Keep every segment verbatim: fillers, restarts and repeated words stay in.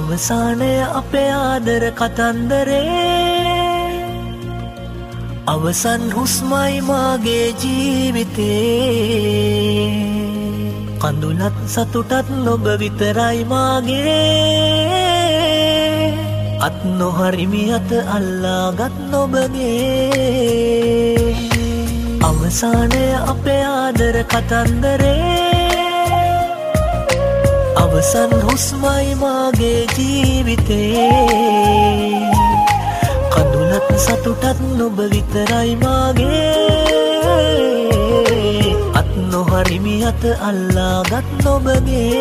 අවසානය අපේ ආදර කතන්දරේ අවසන් හුස්මයි මාගේ ජීවිතේ කඳුලත් සතුටත් නොබ විතරයි මාගේ අත් නොහරිමි අත අල්ලාගත් නොබගේ අවසානය අපේ ආදර කතන්දරේ අවසන් හුස්මයි මාගේ ජීවිතේ කඳුලත් සතුටත් නොබ විතරයි මාගේ අත් නොහරිමි අත අල්ලාගත් නොබගේ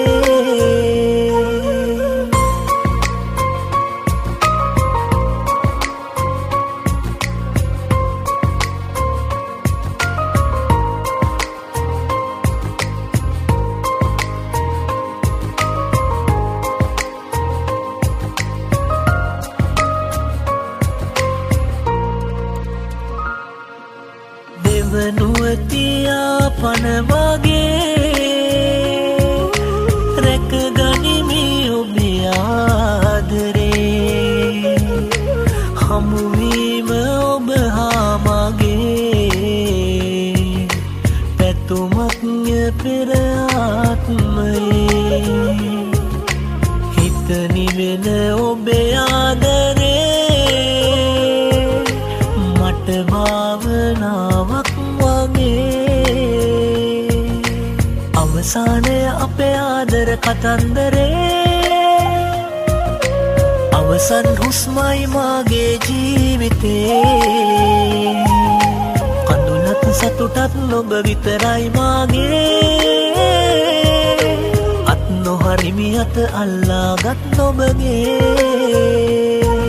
නුවතියා පනවගේ රැක ගනිමි ඔබේ ආදරේ හමුවීම ඔබ හා මගේ පැතුමක්ය පෙර ආත්මයේ හිත නිවෙන ඔබේ ආදරේ මට භාවනාවක් අවසානය අපේ ආදර කතන්දරේ අවසන් හුස්මයි මාගේ ජීවිතේ කඳුලත් සතුටත් නොබ විතරයි මාගේ අත් නොහරිමි අත අල්ලාගත් නොබගේ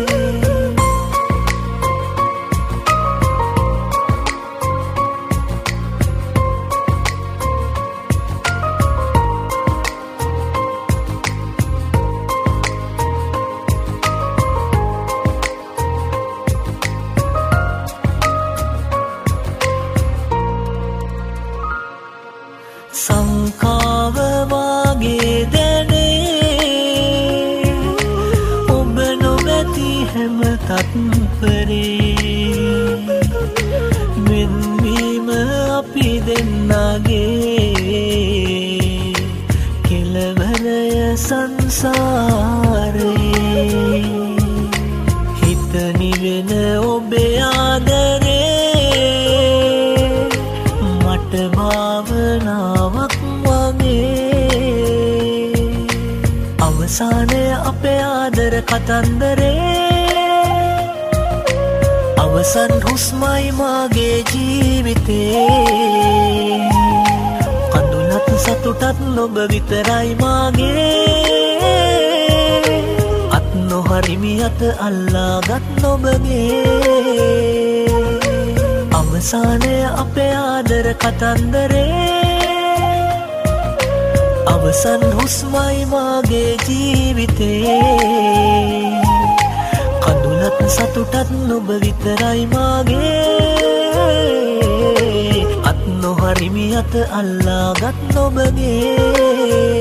සංකාව වාගේ දැනේ ඔබ නොමැති හැම තත්පරේ මෙන්වීම අපි දෙන්නගේ කෙලවරය සංසාරේ හිත නිවෙන ඔබේ ආදරේ මට භාවනාවක් වගේ අවසානය අපේ ආදර කතන්දරේ අවසන් හුස්මයි මාගේ ජීවිතේ කඳුලත් සතුටත් නොබ විතරයි මාගේ අත් නොහරිමි අත අල්ලාගත් නොබගේ අවසානය අපේ ආදර කතන්දරේ අවසන් හුස්මයි මාගේ ජීවිතේ කඳුලත් සතුටත් නොබ විතරයි මාගේ අත් නොහරිමි අත අල්ලාගත් නොබගේ